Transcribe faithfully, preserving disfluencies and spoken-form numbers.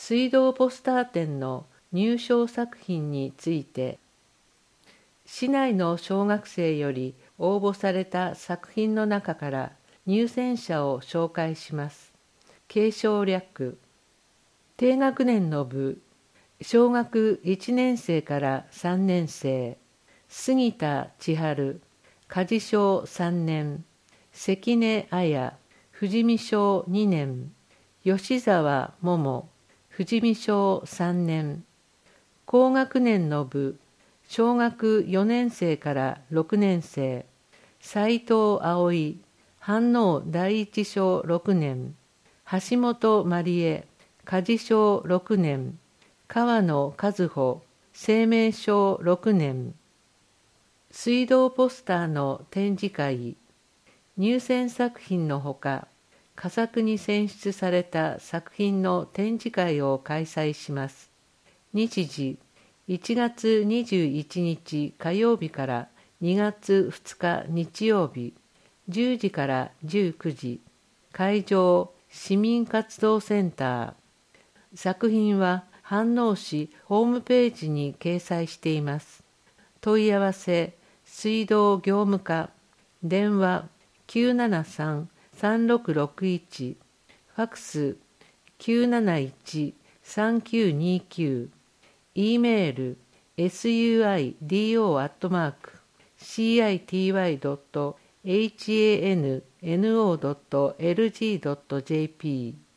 水道ポスター展の入賞作品について、市内の小学生より応募された作品の中から入選者を紹介します。継承略。低学年の部、小学いちねん生からさんねん生、杉田千春、家事小さんねん、関根綾、富士見小にねん、吉沢桃、富士見小さんねん。高学年の部、小学よねん生からろくねん生、斉藤葵、飯能第一小ろくねん、橋本まりえ、家事小ろくねん、川野和穂、生命小ろくねん。水道ポスターの展示会。入選作品のほか、佳作に選出された作品の展示会を開催します。日時、いちがつにじゅういちにち火曜日からにがつふつか日曜日、じゅうじからじゅうくじ、会場、市民活動センター。作品は飯能市ホームページに掲載しています。問い合わせ、水道業務課、電話きゅうななさん さんろくろくいち、ファクスきゅうなないち さんきゅうにきゅう、E メール エスユーアイディーオー アットマーク シーアイティーワイドットハンノードットエルジードットジェーピー